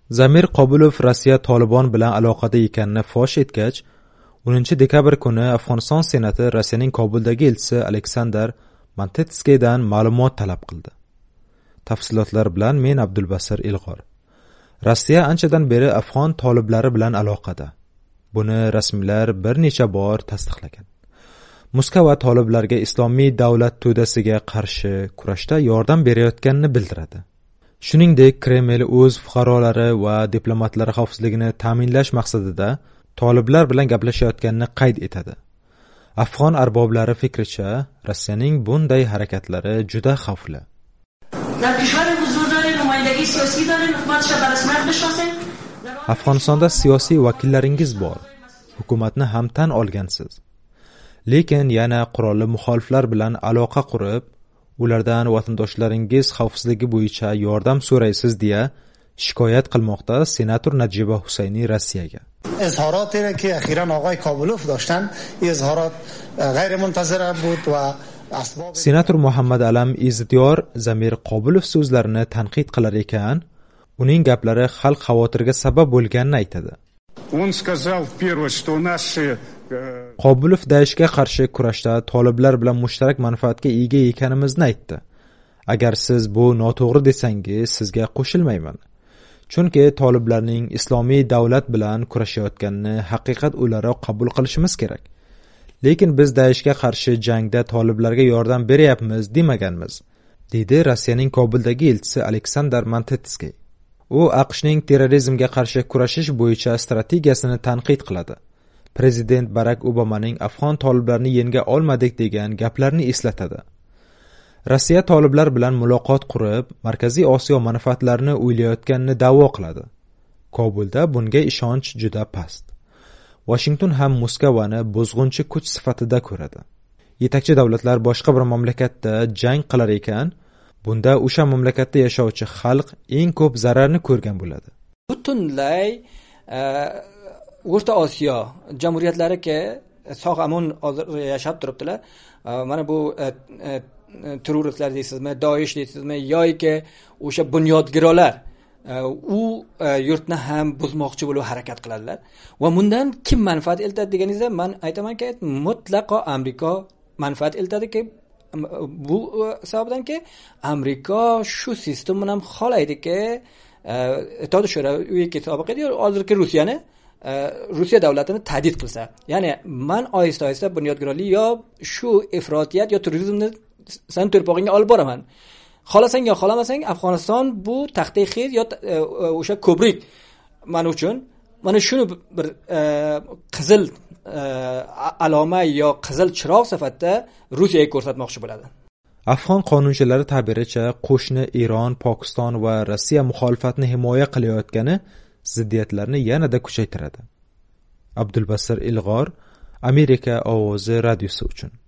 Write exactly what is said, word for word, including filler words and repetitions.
Zamir Qobilov Rossiya Tolibon bilan aloqada ekanini fosh etgach, o'ninchi dekabr kuni Afg'oniston Senati Rossiyaning Kobuldagi elchisi Aleksandr Mantetskiydan ma'lumot talab qildi. Tafsilotlar bilan men Abdulbasir Ilg'or. Rossiya anchadan beri afg'on toliblari bilan aloqada. Buni rasmiylar bir necha bor tasdiqlagan. Moskva toliblarga islomiy davlat to'dasiga qarshi kurashda yordam berayotganini bildiradi. Shuningdek, Kreml o'z fuqarolari va diplomatlari xavfsizligini ta'minlash maqsadida toliblar bilan gaplashayotganini qayd etadi. Afg'on arboblari fikricha, Rossiyaning bunday harakatlari juda xavfli. Afg'onistonda siyosiy vakillaringiz bor. Hukumatni ham tan olgansiz. Lekin yana qurolli muxoliflar bilan aloqa qurib, ulardan vatandoshlaringiz xavfsizligi bo'yicha yordam so'raysiz deya shikoyat qilmoqda senator Najiba Husayni Rossiyaga. اظهاراتی را که اخیراً آقای کابلوف داشتن، این اظهارات غیر منتظره بود و اسباب Senator Muhammad Alam Izdiyor Zamir Qobilov so'zlarini tanqid qilar ekan, uning gaplari xalq xavotirga sabab bo'lganini aytadi. Он сказал первое, что наши Qobilov Daeshga qarshi kurashda toliblar bilan mushtarak manfaatga ega ekanimizni aytdi. Agar siz bu noto'g'ri desangiz, sizga qo'shilmayman. Chunki toliblarning islomiy davlat bilan kurashayotganini haqiqat o'laroq qabul qilishimiz kerak. Lekin biz Daeshga qarshi jangda toliblarga yordam beryapmiz demaganmiz, dedi Rossiyaning Kobuldagi elchisi Aleksandr Mantetskiy. U AQShning terrorizmga qarshi kurashish bo'yicha strategiyasini tanqid qiladi. Prezident Barak Obamaning afg'on toliblarni yenga olmadik degan gaplarni eslatadi. Rossiya toliblar bilan muloqot qurib, Markaziy Osiyo manfaatlarini o'ylayotganini da'vo qiladi. Kobulda bunga ishonch juda past. Washington ham Moskvani buzg'unchi kuch sifatida ko'radi. Yetakchi davlatlar boshqa bir mamlakatda jang qilar ekan, bunda o'sha mamlakatda yashovchi xalq eng ko'p zararni ko'rgan bo'ladi. Butunlay O'rta Osiyo jamhuriyatlariga sog'-omon yashab turibdilar. Mana bu terroristlar deysizmi, Daesh deysizmi, yoki o'sha bunyodgirolar u yurtni ham buzmoqchi bo'lib harakat qiladilar. Va bundan kim manfaat eltadi deganingizda, men aytamanki, mutlaqo Amerika manfaat eltadiki, bu sababdanki Amerika shu sistemni ham xohlaydiki, Ittihod Shura yoki sobiq hozirgi Rossiyani Rossiya davlatini tahdid qilsa, ya'ni men oyista-oyista bunyodgirlik yo shu ifrotiyat yo turizmni san to'rpog'ingga olib boraman. Xohlasang yo xohlamasang, Afg'oniston bu taxtay xiz yo o'sha ko'prik men uchun mana shuni bir qizil aloma yo qizil chiroq sifatida Rossiyaga ko'rsatmoqchi bo'ladi. Afg'on qonunchilari ta'biricha, qo'shni Eron, Pokiston va Rossiya muxolifatni himoya qilayotgani ziddiyatlarni yanada kuchaytiradi. Abdulbasir Ilg'or, Amerika ovozi radiosi uchun.